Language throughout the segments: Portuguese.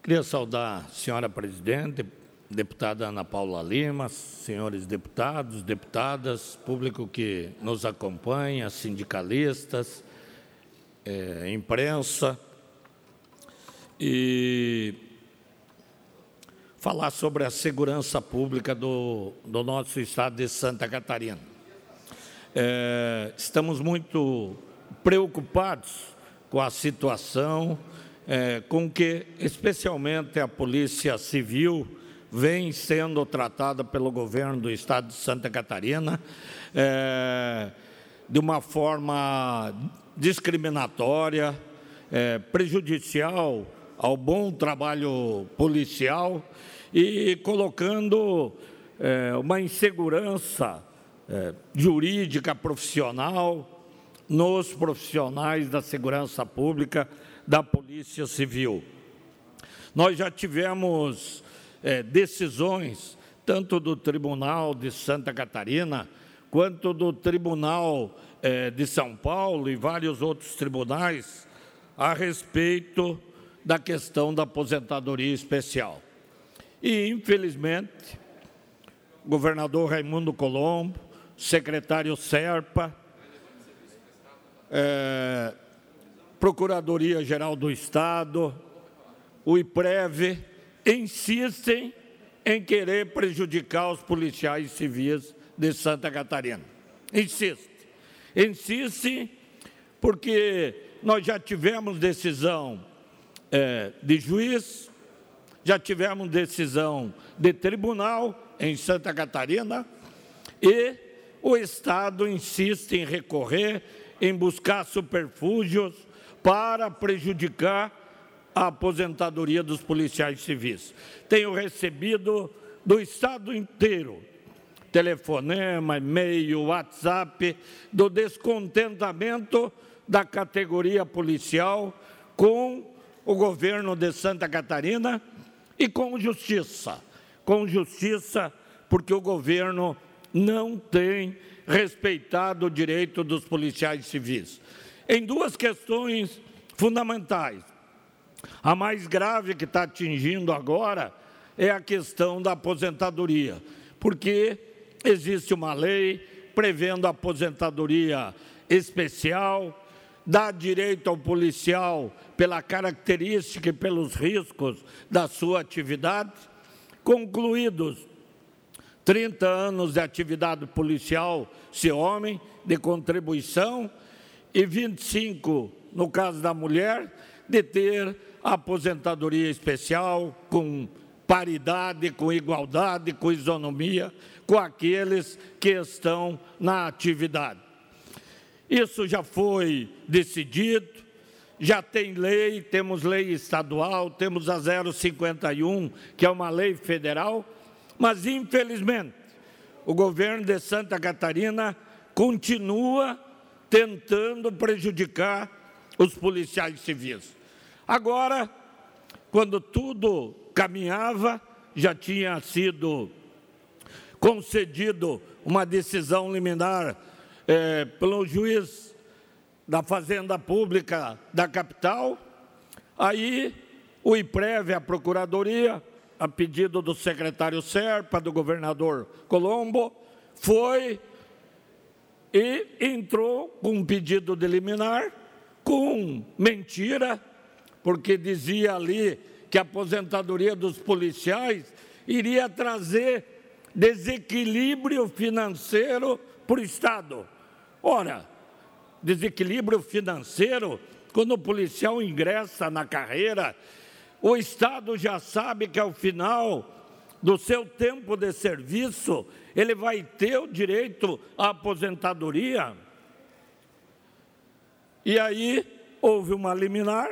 Queria saudar a senhora presidente, deputada Ana Paula Lima, senhores deputados, deputadas, público que nos acompanha, sindicalistas, imprensa, e falar sobre a segurança pública do nosso estado de Santa Catarina. Estamos muito preocupados com a situação, com que, especialmente, a Polícia Civil vem sendo tratada pelo governo do estado de Santa Catarina de uma forma discriminatória, prejudicial ao bom trabalho policial e colocando uma insegurança jurídica profissional nos profissionais da segurança pública da Polícia Civil. Nós já tivemos decisões, tanto do Tribunal de Santa Catarina, quanto do Tribunal de São Paulo e vários outros tribunais, a respeito da questão da aposentadoria especial. E, infelizmente, o governador Raimundo Colombo, secretário Serpa, Procuradoria-Geral do Estado, o IPREV, insistem em querer prejudicar os policiais civis de Santa Catarina. Insistem porque nós já tivemos decisão de juiz, já tivemos decisão de tribunal em Santa Catarina e o Estado insiste em recorrer, em buscar subterfúgios para prejudicar a aposentadoria dos policiais civis. Tenho recebido do Estado inteiro telefonema, e-mail, WhatsApp, do descontentamento da categoria policial com o governo de Santa Catarina e com justiça. Com justiça, porque o governo não tem respeitado o direito dos policiais civis. Em duas questões fundamentais. A mais grave que está atingindo agora é a questão da aposentadoria, porque existe uma lei prevendo a aposentadoria especial, dá direito ao policial pela característica e pelos riscos da sua atividade. Concluídos 30 anos de atividade policial, se homem, de contribuição, e 25, no caso da mulher, de ter a aposentadoria especial com paridade, com igualdade, com isonomia, com aqueles que estão na atividade. Isso já foi decidido, já tem lei, temos lei estadual, temos a 051, que é uma lei federal, mas, infelizmente, o governo de Santa Catarina continua tentando prejudicar os policiais civis. Agora, quando tudo caminhava, já tinha sido concedido uma decisão liminar pelo juiz da Fazenda Pública da capital, aí o IPREV, a Procuradoria, a pedido do secretário Serpa, do governador Colombo, foi e entrou com um pedido de liminar, com mentira, porque dizia ali que a aposentadoria dos policiais iria trazer desequilíbrio financeiro para o Estado. Ora, desequilíbrio financeiro, quando o policial ingressa na carreira, o Estado já sabe que ao final do seu tempo de serviço, ele vai ter o direito à aposentadoria. E aí houve uma liminar,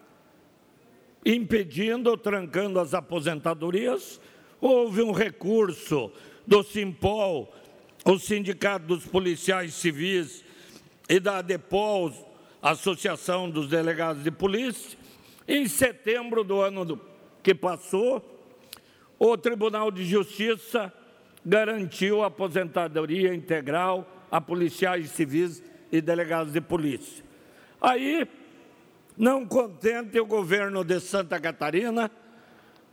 impedindo, trancando as aposentadorias. Houve um recurso do Simpol, o Sindicato dos Policiais Civis, e da ADEPOL, Associação dos Delegados de Polícia. Em setembro do ano que passou, o Tribunal de Justiça garantiu a aposentadoria integral a policiais civis e delegados de polícia. Aí, não contente, o governo de Santa Catarina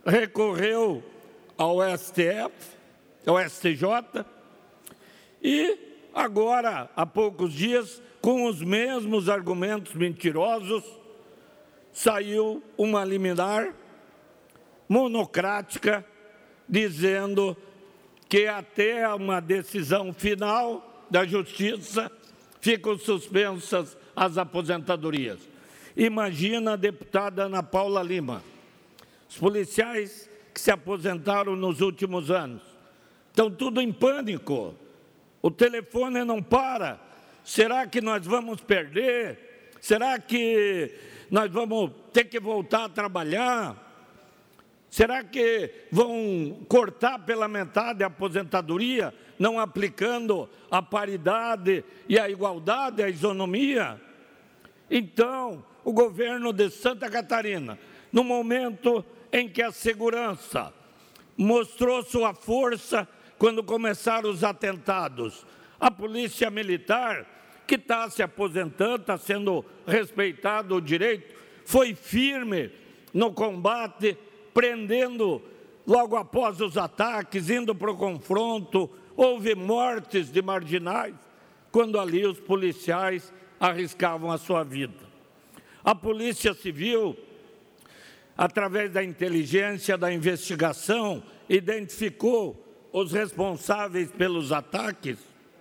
recorreu ao STF, ao STJ, e agora, há poucos dias, com os mesmos argumentos mentirosos, saiu uma liminar monocrática dizendo que até uma decisão final da Justiça ficam suspensas as aposentadorias. Imagina a deputada Ana Paula Lima, os policiais que se aposentaram nos últimos anos, estão tudo em pânico, o telefone não para, será que nós vamos perder? Será que nós vamos ter que voltar a trabalhar? Será que vão cortar pela metade a aposentadoria, não aplicando a paridade e a igualdade, a isonomia? Então, o governo de Santa Catarina, no momento em que a segurança mostrou sua força quando começaram os atentados, a polícia militar, que está se aposentando, está sendo respeitado o direito, foi firme no combate, prendendo logo após os ataques, indo para o confronto. Houve mortes de marginais, quando ali os policiais arriscavam a sua vida. A Polícia Civil, através da inteligência, da investigação, identificou os responsáveis pelos ataques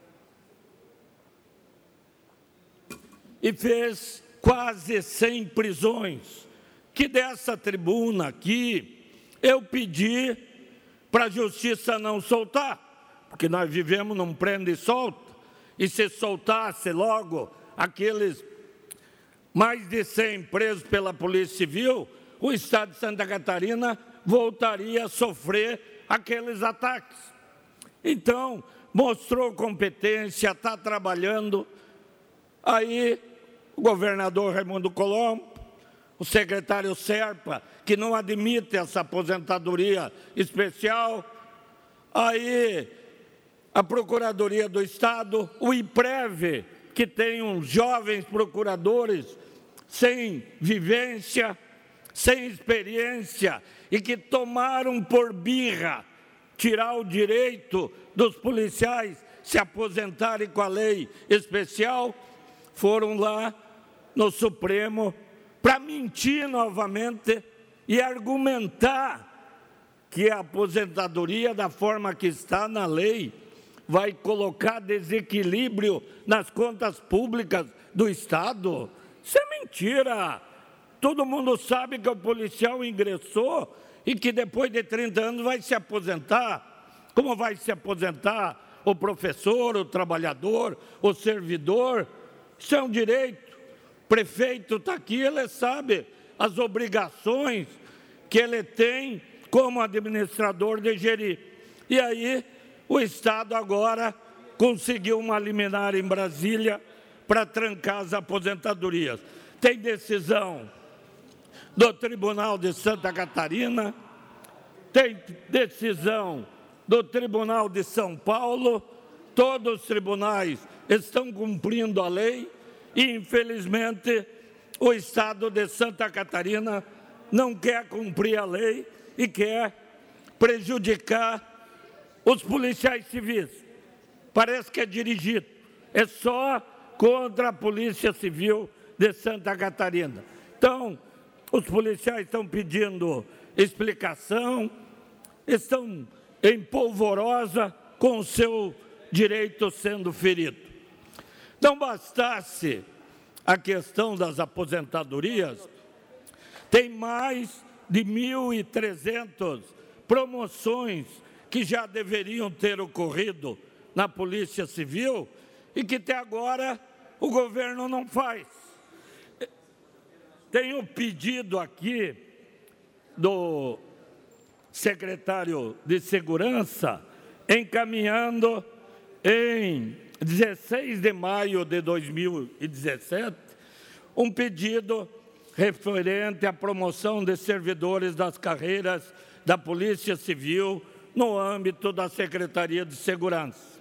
e fez quase 100 prisões, que dessa tribuna aqui eu pedi para a Justiça não soltar, porque nós vivemos num prende e solta, e se soltasse logo aqueles mais de 100 presos pela Polícia Civil, o Estado de Santa Catarina voltaria a sofrer aqueles ataques. Então, mostrou competência, está trabalhando. Aí, o governador Raimundo Colombo, o secretário Serpa, que não admite essa aposentadoria especial, aí a Procuradoria do Estado, o IPREV, que tem uns jovens procuradores sem vivência, sem experiência, e que tomaram por birra tirar o direito dos policiais se aposentarem com a lei especial, foram lá no Supremo para mentir novamente e argumentar que a aposentadoria, da forma que está na lei, vai colocar desequilíbrio nas contas públicas do Estado. Isso é mentira. Todo mundo sabe que o policial ingressou e que depois de 30 anos vai se aposentar. Como vai se aposentar o professor, o trabalhador, o servidor? Isso é um direito. O prefeito está aqui, ele sabe as obrigações que ele tem como administrador de gerir. E aí, o Estado agora conseguiu uma liminar em Brasília para trancar as aposentadorias. Tem decisão do Tribunal de Santa Catarina, tem decisão do Tribunal de São Paulo, todos os tribunais estão cumprindo a lei e, infelizmente, o Estado de Santa Catarina não quer cumprir a lei e quer prejudicar os policiais civis. Parece que é dirigido, é só contra a Polícia Civil de Santa Catarina. Então, os policiais estão pedindo explicação, estão em polvorosa com o seu direito sendo ferido. Não bastasse a questão das aposentadorias, tem mais de 1.300 promoções que já deveriam ter ocorrido na Polícia Civil e que até agora o governo não faz. Tenho pedido aqui do secretário de Segurança, encaminhando em 16 de maio de 2017, um pedido referente à promoção de servidores das carreiras da Polícia Civil no âmbito da Secretaria de Segurança.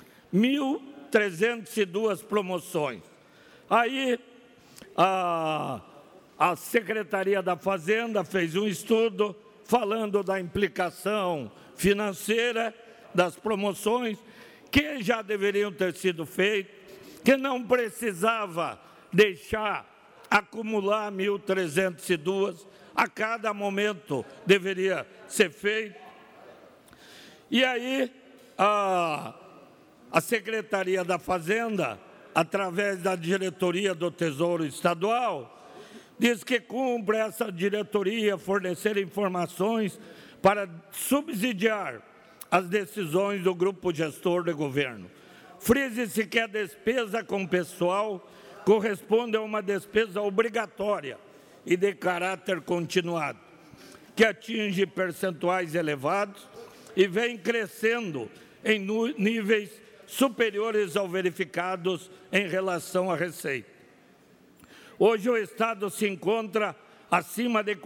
1.302 promoções. Aí, a Secretaria da Fazenda fez um estudo, falando da implicação financeira das promoções, que já deveriam ter sido feitas, que não precisava deixar acumular 1.302, a cada momento deveria ser feito. E aí, a Secretaria da Fazenda, através da diretoria do Tesouro Estadual, diz que cumpre essa diretoria fornecer informações para subsidiar as decisões do grupo gestor de governo. Frise-se que a despesa com pessoal corresponde a uma despesa obrigatória e de caráter continuado, que atinge percentuais elevados e vem crescendo em níveis superiores ao verificados em relação à receita. Hoje o Estado se encontra acima de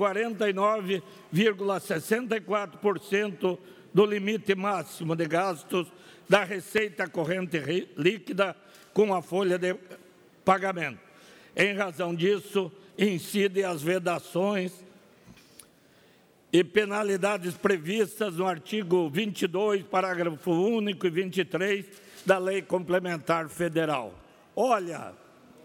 49,64% do limite máximo de gastos da receita corrente líquida com a folha de pagamento. Em razão disso, incidem as vedações e penalidades previstas no artigo 22, parágrafo único e 23 da Lei Complementar Federal. Olha,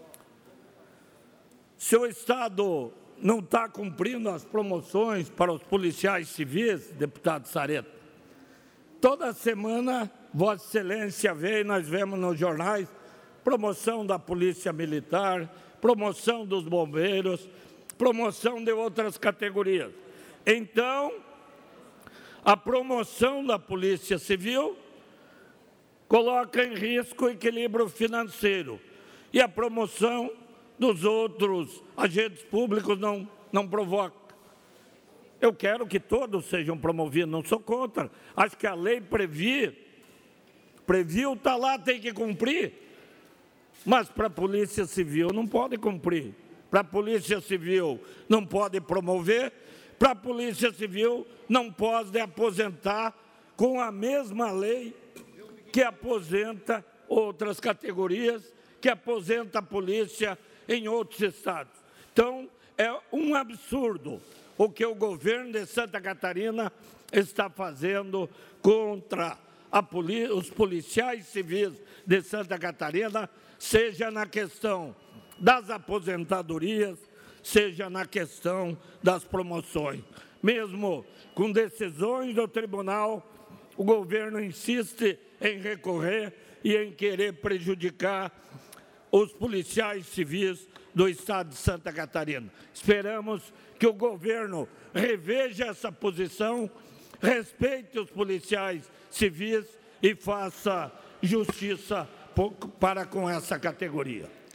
se o Estado não está cumprindo as promoções para os policiais civis, deputado Sareta, toda semana Vossa Excelência vê, e nós vemos nos jornais, promoção da Polícia Militar, promoção dos bombeiros, promoção de outras categorias. Então, a promoção da Polícia Civil coloca em risco o equilíbrio financeiro e a promoção dos outros agentes públicos não provoca. Eu quero que todos sejam promovidos, não sou contra. Acho que a lei previu, está lá, tem que cumprir. Mas para a Polícia Civil não pode cumprir. Para a Polícia Civil não pode promover. Para a Polícia Civil não pode aposentar com a mesma lei que aposenta outras categorias, que aposenta a polícia em outros estados. Então, é um absurdo o que o governo de Santa Catarina está fazendo contra os policiais civis de Santa Catarina, seja na questão das aposentadorias, seja na questão das promoções. Mesmo com decisões do tribunal, o governo insiste em recorrer e em querer prejudicar os policiais civis do Estado de Santa Catarina. Esperamos que o governo reveja essa posição, respeite os policiais civis e faça justiça para com essa categoria.